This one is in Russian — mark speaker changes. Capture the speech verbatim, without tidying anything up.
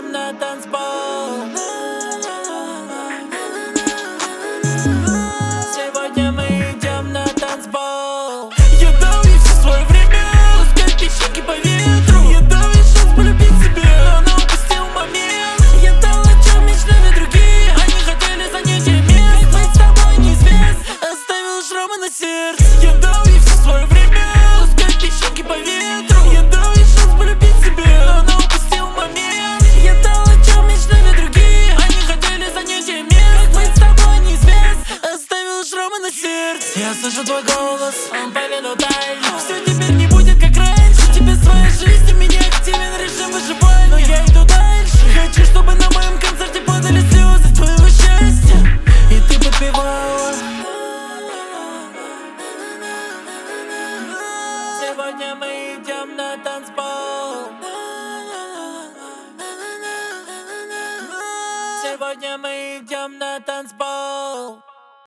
Speaker 1: идем на танцпол. Сегодня мы идем на танцпол. Я дал ей все свое время, пускай песчинки по ветру. Я дал ей шанс полюбить себя, но она упустил момент. Я дал, о чем мечтали другие, они хотели занять ее место. Быть с тобой неизвестно, оставил шрамы на сердце. Я дал ей все свое время, пускай песчинки по ветру. Я дал ей шанс полюбить себя, но она упустил момент. Я дал, о чем мечтали другие, они хотели занять ее место. Быть с тобой неизвестно, оставил шрамы на сердце. Я слышу твой голос, он поведал тайну. Все теперь не будет как раньше. Тебе своя жизнь, у меня активен режим выживания. Но я иду дальше. Хочу, чтобы на моем концерте падали слезы твоего счастья. И ты подпевала. Сегодня мы идем на танцпол. Сегодня мы идем на танцпол.